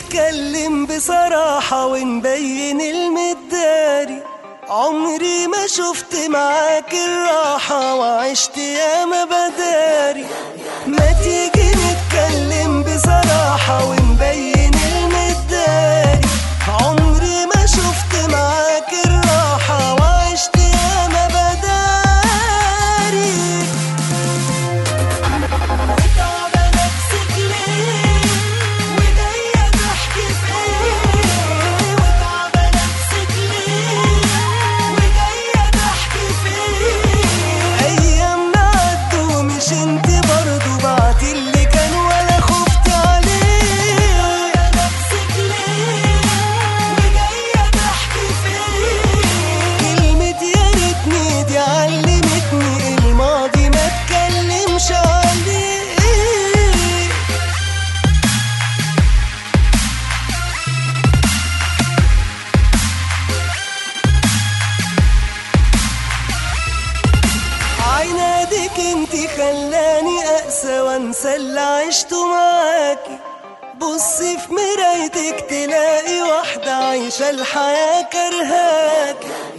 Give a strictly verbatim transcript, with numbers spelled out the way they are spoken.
نتكلم بصراحة ونبين المداري. عمري ما شفت معاك الراحة وعشت ياما بداري. ما تيجي نتكلم بصراحة ونبين المداري. عمري ما شفت معاك الراحة وعشت ياما بداري. وتعبى نفسك ليه وجاية تحكي في ايه؟ وتعبى نفسك ليه وجاية تحكي في ايه؟ ايامنا عدوا مش انت برضو بعتي اللي كان ولا خفت عليه. وتعبى نفسك ليه وجاية تحكي في ايه؟ كلمة يا ريتني دي علمتني الماضي ما اتكلمش عليه. عنادك انتي خلاني اقسى وانسى اللي عشته معاكي. بصي في مرايتك تلاقي واحدة عايشة الحياة كرهاكي.